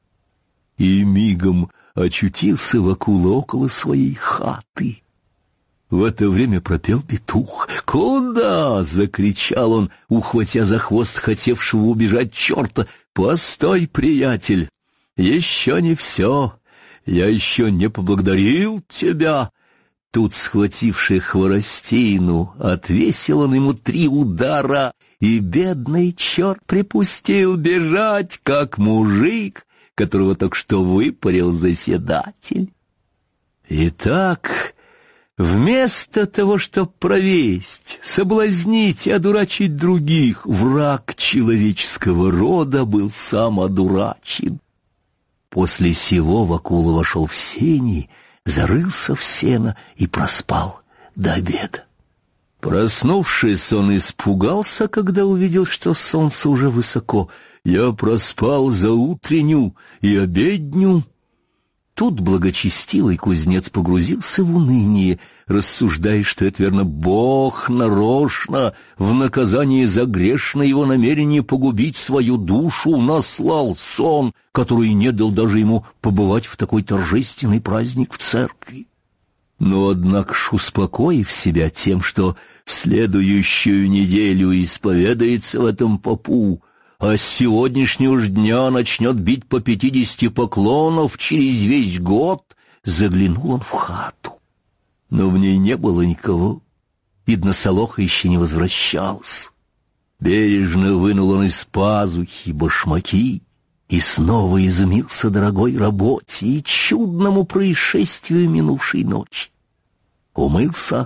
И мигом очутился Вакула около своей хаты. В это время пропел петух. «Куда?» — закричал он, ухватя за хвост хотевшего убежать черта. «Постой, приятель, еще не все, я еще не поблагодарил тебя». Тут, схвативший хворостину, отвесил он ему 3 удара, и бедный черт припустил бежать, как мужик, которого только что выпарил заседатель. Итак, вместо того, чтоб провесть, соблазнить и одурачить других, враг человеческого рода был сам одурачен. После сего Вакула вошел в сени, зарылся в сено и проспал до обеда. Проснувшись, он испугался, когда увидел, что солнце уже высоко. «Я проспал заутренню и обедню». Тут благочестивый кузнец погрузился в уныние, рассуждая, что это, верно, Бог нарочно в наказание за грешное его намерение погубить свою душу наслал сон, который не дал даже ему побывать в такой торжественный праздник в церкви. Но, однако ж, успокоив себя тем, что в следующую неделю исповедается в этом попу, а с сегодняшнего ж дня начнет бить по 50 поклонов через весь год, заглянул он в хату. Но в ней не было никого. Видно, Солоха еще не возвращался. Бережно вынул он из пазухи башмаки и снова изумился дорогой работе и чудному происшествию минувшей ночи. Умылся,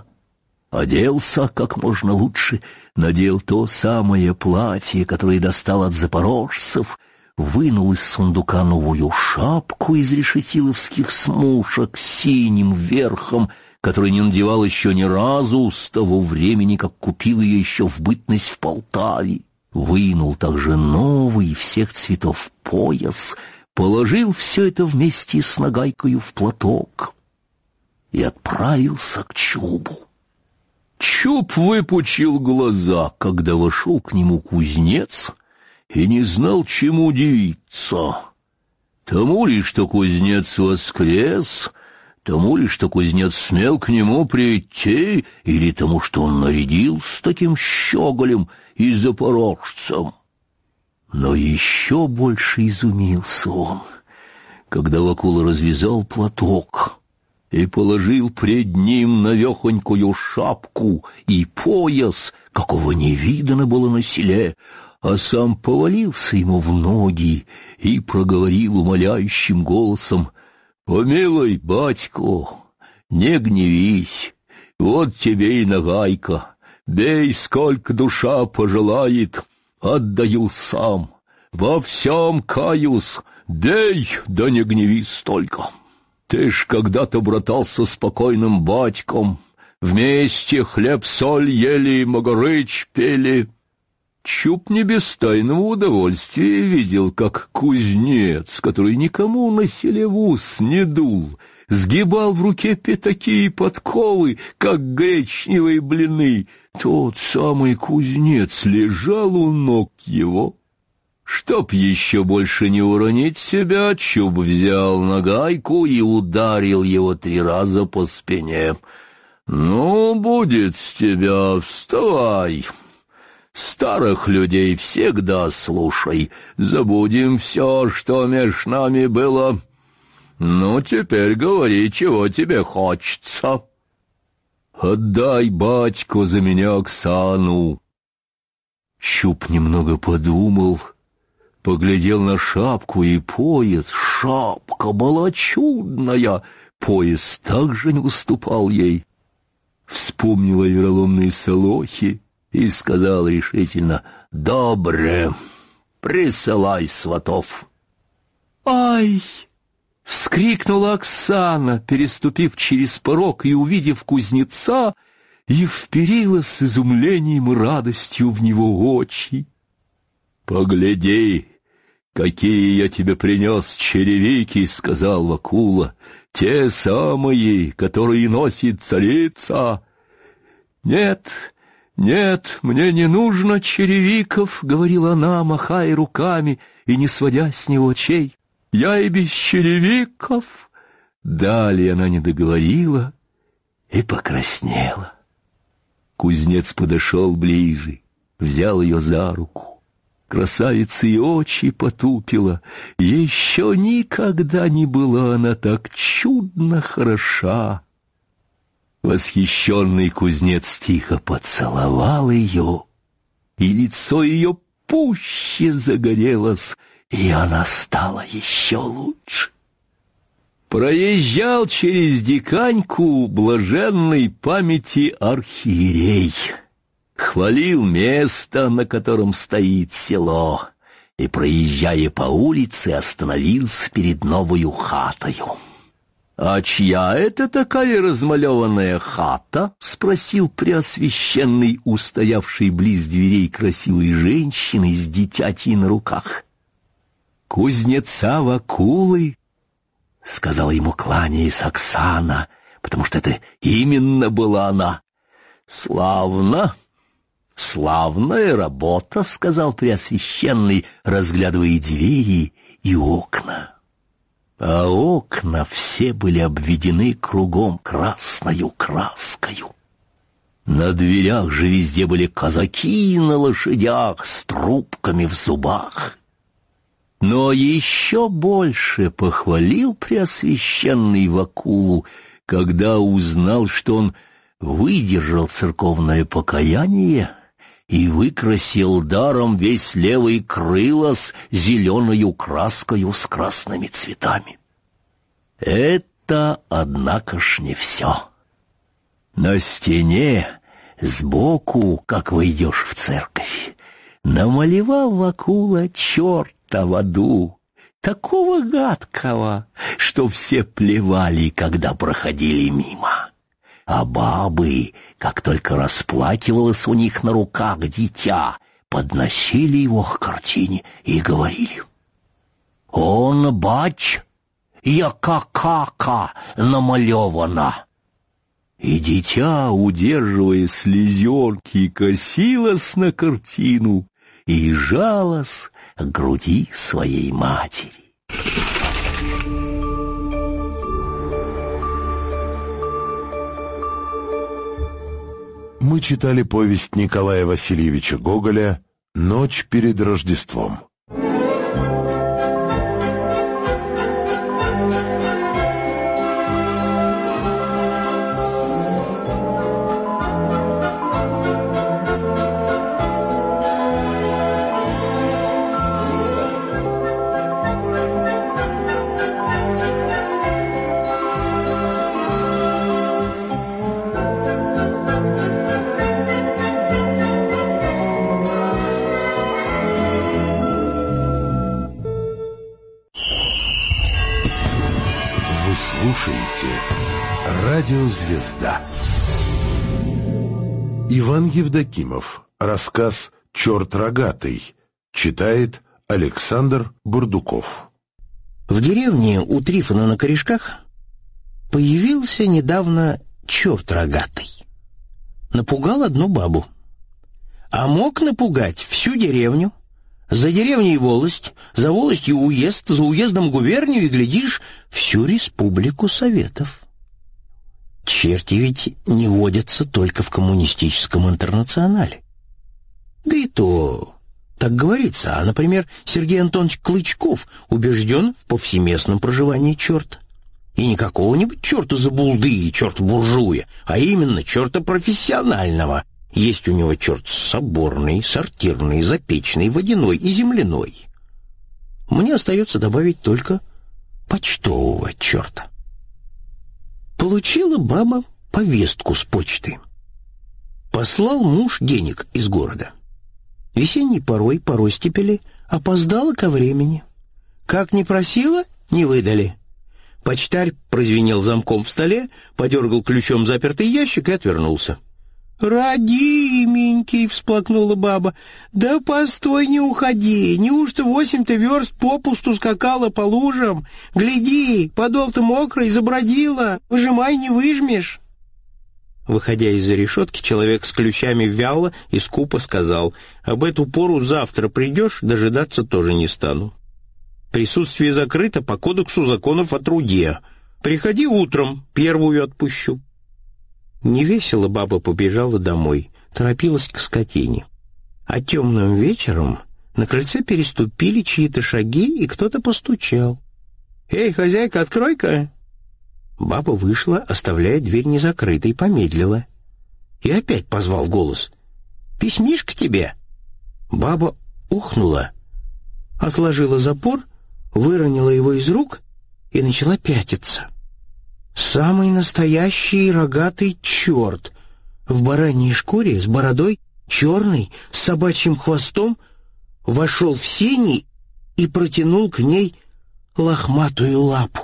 оделся как можно лучше, надел то самое платье, которое достал от запорожцев, вынул из сундука новую шапку из решетиловских смушек с синим верхом, который не надевал еще ни разу с того времени, как купил ее еще в бытность в Полтаве. Вынул также новый всех цветов пояс, положил все это вместе с нагайкою в платок и отправился к Чубу. Чуб выпучил глаза, когда вошел к нему кузнец, и не знал, чему удивиться. Тому ли, что кузнец воскрес, тому ли, что кузнец смел к нему прийти, или тому, что он нарядил с таким щеголем и запорожцем. Но еще больше изумился он, когда Вакула развязал платок и положил пред ним навехонькую шапку и пояс, какого не видано было на селе, а сам повалился ему в ноги и проговорил умоляющим голосом: «Помилуй, батько, не гневись, вот тебе и нагайка, бей, сколько душа пожелает, отдаю сам, во всем каюсь, бей, да не гневись только. Ты ж когда-то братался с покойным батьком, вместе хлеб-соль ели и Магарыч пели. Чуб не без тайного удовольствия видел, как кузнец, который никому на селе в ус не дул, сгибал в руке пятаки и подковы, как гречневые блины. Тот самый кузнец лежал у ног его. Чтоб еще больше не уронить себя, Чуб взял нагайку и ударил его 3 раза по спине. «Ну, будет с тебя, вставай! Старых людей всегда слушай, забудем все, что меж нами было. Ну, теперь говори, чего тебе хочется». «Отдай, батько, за меня Оксану». Чуб немного подумал, поглядел на шапку и пояс. Шапка была чудная, пояс также не уступал ей. Вспомнил о вероломной Солохе и сказал решительно: «Добре, присылай сватов». «Ай!» — вскрикнула Оксана, переступив через порог и увидев кузнеца, и вперила с изумлением и радостью в него очи. «Погляди, какие я тебе принес черевики», — сказал Вакула, — «те самые, которые носит царица». «Нет, нет, мне не нужно черевиков», — говорила она, махая руками и не сводя с него очей. «Я и без черевиков». Далее она не договорила и покраснела. Кузнец подошел ближе, взял ее за руку. Красавица и очи потупила. Еще никогда не была она так чудно хороша. Восхищенный кузнец тихо поцеловал ее, и лицо ее пуще загорелось, и она стала еще лучше. Проезжал через Диканьку блаженной памяти архиерей, хвалил место, на котором стоит село, и, проезжая по улице, остановился перед новою хатою. «А чья это такая размалеванная хата?» — спросил преосвященный, устоявший близ дверей красивой женщины с дитятей на руках. «Кузнеца Вакулы», — сказала ему, кланяясь, Оксана, потому что это именно была она. «Славно! Славная работа», — сказал преосвященный, разглядывая двери и окна. А окна все были обведены кругом красною краскою. На дверях же везде были казаки на лошадях с трубками в зубах. Но еще больше похвалил преосвященный Вакулу, когда узнал, что он выдержал церковное покаяние и выкрасил даром весь левый крылос зеленою краскою с красными цветами. Это, однако ж, не все. На стене сбоку, как войдешь в церковь, намалевал Вакула черта в аду, такого гадкого, что все плевали, когда проходили мимо. А бабы, как только расплакивалось у них на руках дитя, подносили его к картине и говорили: «Он, бач, яка кака намалевана». И дитя, удерживая слезенки, косилось на картину и жалось к груди своей матери. Мы читали повесть Николая Васильевича Гоголя «Ночь перед Рождеством». Слушайте «Радиозвезда». Иван Евдокимов. Рассказ «Черт рогатый». Читает Александр Бурдуков. В деревне у Трифона на корешках появился недавно черт рогатый. Напугал одну бабу. А мог напугать всю деревню. За деревней волость, за волостью уезд, за уездом губернию и, глядишь, всю республику Советов. Черти ведь не водятся только в коммунистическом интернационале. Да и то, так говорится, а, например, Сергей Антонович Клычков убежден в повсеместном проживании черта. И не какого-нибудь черта забулды и черта-буржуя, а именно черта профессионального. Есть у него черт соборный, сортирный, запечный, водяной и земляной. Мне остается добавить только почтового черта. Получила баба повестку с почты. Послал муж денег из города. Весенней порой, по ростепели, опоздала ко времени. Как не просила, не выдали. Почтарь прозвенел замком в столе, подергал ключом запертый ящик и отвернулся. «Родименький!» — всплакнула баба. «Да постой, не уходи! Неужто 8-то верст попусту скакала по лужам? Гляди, подол-то мокрый, забродила! Выжимай, не выжмешь!» Выходя из-за решетки, человек с ключами вяло и скупо сказал: «Об эту пору завтра придешь, дожидаться тоже не стану. Присутствие закрыто по кодексу законов о труде. Приходи утром, первую отпущу». Невесело баба побежала домой, торопилась к скотине. А темным вечером на крыльце переступили чьи-то шаги, и кто-то постучал. «Эй, хозяйка, открой-ка!» Баба вышла, оставляя дверь незакрытой, помедлила. И опять позвал голос: «Письмишко тебе!» Баба ухнула, отложила запор, выронила его из рук и начала пятиться. Самый настоящий рогатый черт в бараньей шкуре, с бородой, черный, с собачьим хвостом, вошел в сени и протянул к ней лохматую лапу.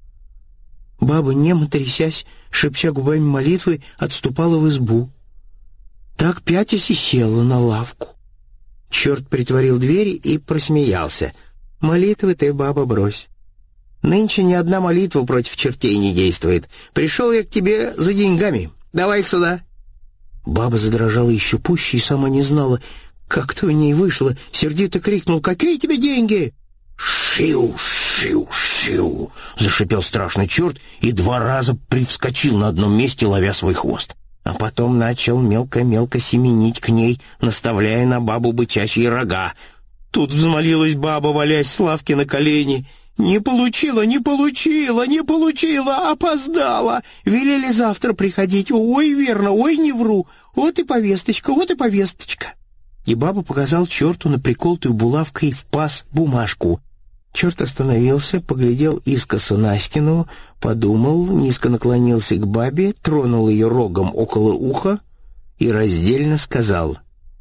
Баба, немо трясясь, шепча губами молитвы, отступала в избу. Так пятясь и села на лавку. Черт притворил двери и просмеялся. «Молитвы ты, баба, брось. Нынче ни одна молитва против чертей не действует. Пришел я к тебе за деньгами. Давай их сюда». Баба задрожала еще пуще и сама не знала, как то у ней вышло. Сердито крикнул: «Какие тебе деньги?» «Шиу, шиу, шиу!» — зашипел страшный черт и 2 раза привскочил на одном месте, ловя свой хвост. А потом начал мелко-мелко семенить к ней, наставляя на бабу бычачьи рога. Тут взмолилась баба, валясь с лавки на колени: «Не получила, не получила, не получила, опоздала! Велели завтра приходить. Ой, верно, ой, не вру. Вот и повесточка, вот и повесточка». И баба показал черту на приколотую булавкой в паз бумажку. Черт остановился, поглядел искоса на стену, подумал, низко наклонился к бабе, тронул ее рогом около уха и раздельно сказал: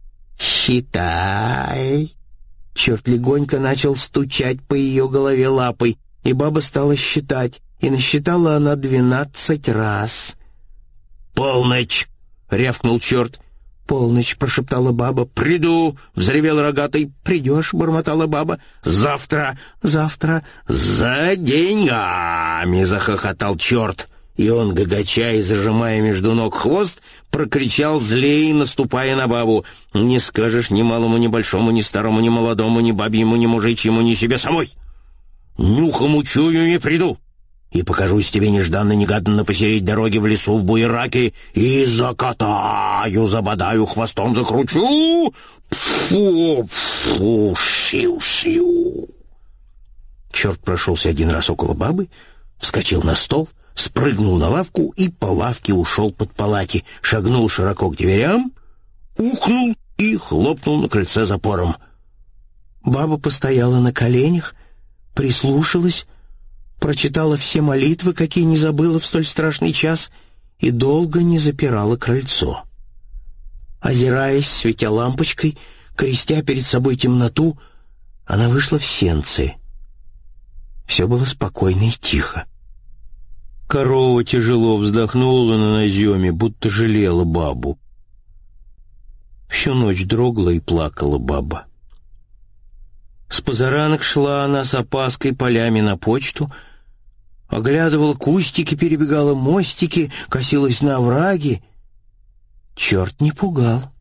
«Считай». Черт легонько начал стучать по ее голове лапой, и баба стала считать, и насчитала она 12 раз. «Полночь!» — рявкнул черт. «Полночь!» — прошептала баба. «Приду!» — взревел рогатый. «Придешь!» — бормотала баба. «Завтра! Завтра! За деньгами!» — захохотал черт. И он, гагача и зажимая между ног хвост, прокричал злее, наступая на бабу: «Не скажешь ни малому, ни большому, ни старому, ни молодому, ни бабьему, ни мужичьему, ни себе самой! Нюхом учую не приду! И покажусь тебе нежданно-негаданно посередь дороги в лесу в буераке и закатаю, забодаю, хвостом закручу! Фу, фу, шиу-шиу!» Черт прошелся 1 раз около бабы, вскочил на стол, спрыгнул на лавку и по лавке ушел под палати, шагнул широко к дверям, ухнул и хлопнул на крыльце запором. Баба постояла на коленях, прислушалась, прочитала все молитвы, какие не забыла в столь страшный час, и долго не запирала крыльцо. Озираясь, светя лампочкой, крестя перед собой темноту, она вышла в сенцы. Все было спокойно и тихо. Корова тяжело вздохнула на наземе, будто жалела бабу. Всю ночь дрогла и плакала баба. С позаранок шла она с опаской полями на почту, оглядывала кустики, перебегала мостики, косилась на овраги. Черт не пугал.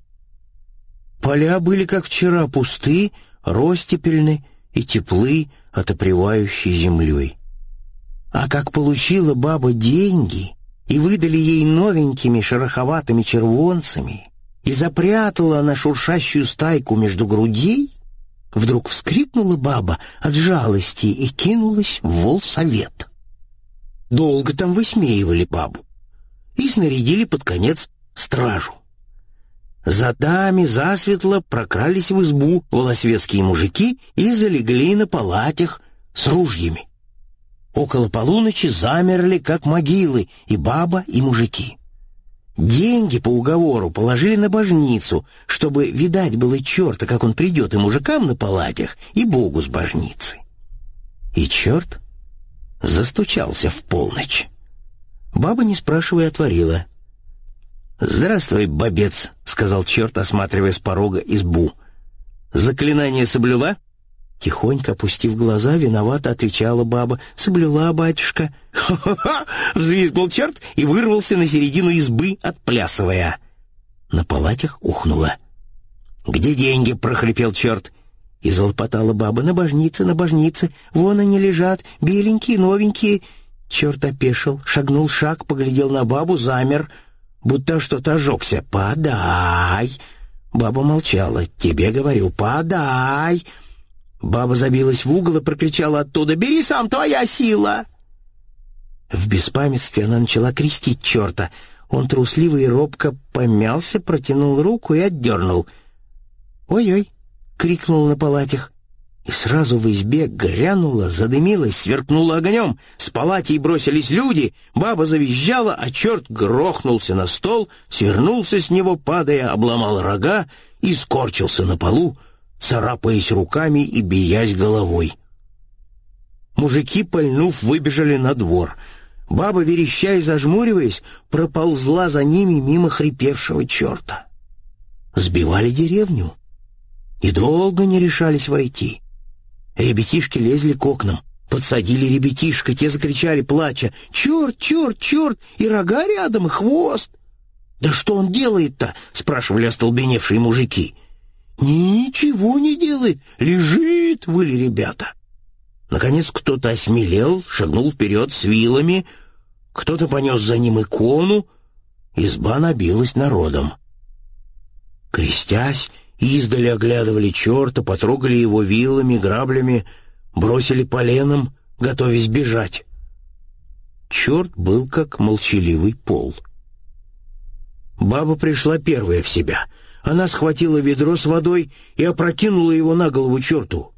Поля были, как вчера, пусты, ростепельны и теплы, отопревающей землей. А как получила баба деньги и выдали ей новенькими шероховатыми червонцами, и запрятала она шуршащую стайку между грудей, вдруг вскрикнула баба от жалости и кинулась в волсовет. Долго там высмеивали бабу и снарядили под конец стражу. За дами засветло прокрались в избу волосветские мужики и залегли на палатях с ружьями. Около полуночи замерли, как могилы, и баба, и мужики. Деньги по уговору положили на божницу, чтобы видать было черта, как он придет и мужикам на палатях, и Богу с божницы. И черт застучался в полночь. Баба, не спрашивая, отворила. «Здравствуй, бабец», — сказал черт, осматривая с порога избу. «Заклинание соблюла?» Тихонько опустив глаза, виновато отвечала баба. «Соблюла, батюшка». «Ха-ха-ха!» — взвизгнул черт и вырвался на середину избы, отплясывая. На палатях ухнуло. «Где деньги?» — прохрипел черт. И залопотала баба. «На божнице, вон они лежат, беленькие, новенькие». Черт опешил, шагнул шаг, поглядел на бабу, замер, будто что-то ожегся. «Подай!» Баба молчала. «Тебе говорю, подай!» Баба забилась в угол и прокричала оттуда: «Бери сам, твоя сила!» В беспамятстве она начала крестить черта. Он трусливо и робко помялся, протянул руку и отдернул. «Ой-ой!» — крикнул на палатях. И сразу в избе грянуло, задымилось, сверкнуло огнем. С палатей бросились люди, баба завизжала, а черт грохнулся на стол, свернулся с него, падая, обломал рога и скорчился на полу, царапаясь руками и биясь головой. Мужики, пальнув, выбежали на двор. Баба, вереща и зажмуриваясь, проползла за ними мимо хрипевшего черта. Сбивали деревню и долго не решались войти. Ребятишки лезли к окнам, подсадили ребятишка, те закричали, плача: «Черт, черт, черт! И рога рядом, и хвост!» «Да что он делает-то?» — спрашивали остолбеневшие мужики. «Ничего не делает, лежит», — выли ребята. Наконец кто-то осмелел, шагнул вперед с вилами, кто-то понес за ним икону, изба набилась народом. Крестясь, издали оглядывали черта, потрогали его вилами, граблями, бросили поленом, готовясь бежать. Черт был как молчаливый пол. Баба пришла первая в себя. Она схватила ведро с водой и опрокинула его на голову черту.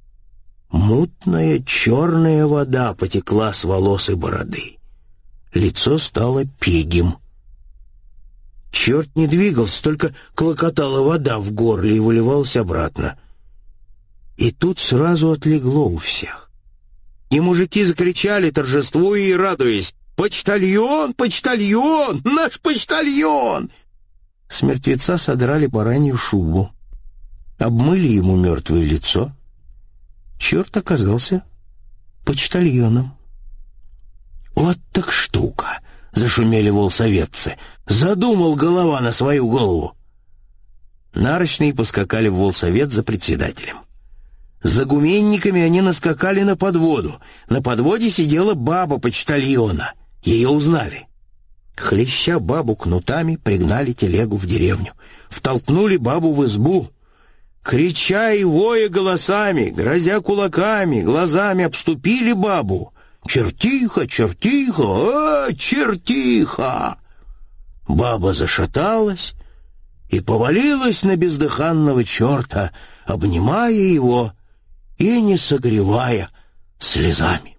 Мутная черная вода потекла с волос и бороды. Лицо стало пегим. Черт не двигался, только клокотала вода в горле и выливалась обратно. И тут сразу отлегло у всех. И мужики закричали, торжествуя и радуясь: «Почтальон! Почтальон! Наш почтальон!» С мертвеца содрали баранью шубу, обмыли ему мертвое лицо. Черт оказался почтальоном. «Вот так штука!» — зашумели волсоветцы. «Задумал голова на свою голову!» Нарочные поскакали в волсовет за председателем. За гуменниками они наскакали на подводу. На подводе сидела баба почтальона. Ее узнали. Хлеща бабу кнутами, пригнали телегу в деревню. Втолкнули бабу в избу. Крича и воя голосами, грозя кулаками, глазами обступили бабу. «Чертиха, чертиха, чертиха!» Баба зашаталась и повалилась на бездыханного черта, обнимая его и не согревая слезами.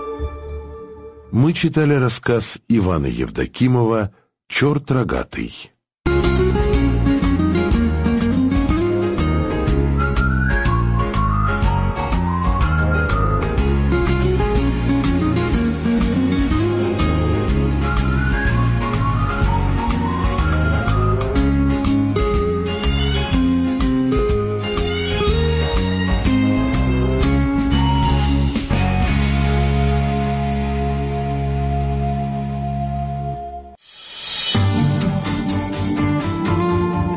Мы читали рассказ Ивана Евдокимова «Черт рогатый».